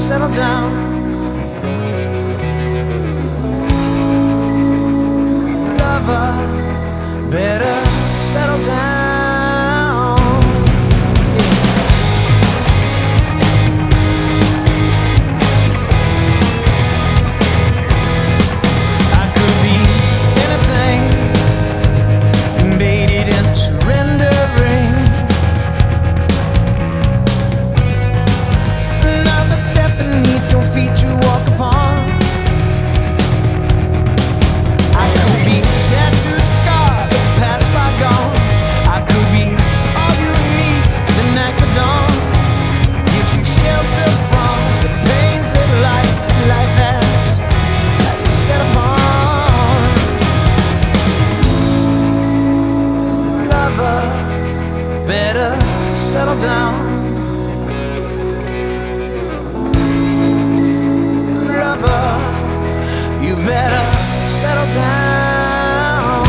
settle down. Lover, better settle down. I could be anything, invaded and surrendering. Another step beneath your feet to walk upon. I could be tattooed, scarred, the past bygone. I could be all you need, the night the dawn gives you shelter from the pains that life has set upon. Lover, better settle down. Lover, you better settle down.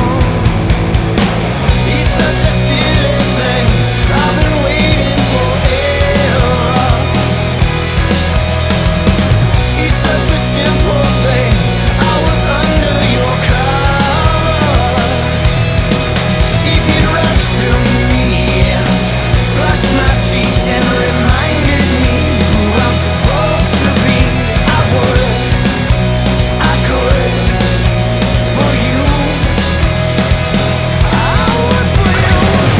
It's such a silly thing, I've been waiting forever. It's such a simple thing, I was under your covers. If you rushed through me and brushed my cheeks and reminded me who I'm supposed to be, I would, I could, for you. I would for you.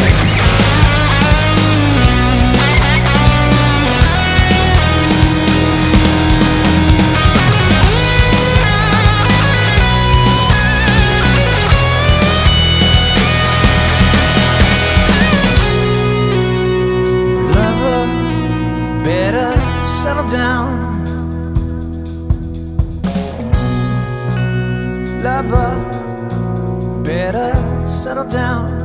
Lover, better settle down. Lover, better settle down.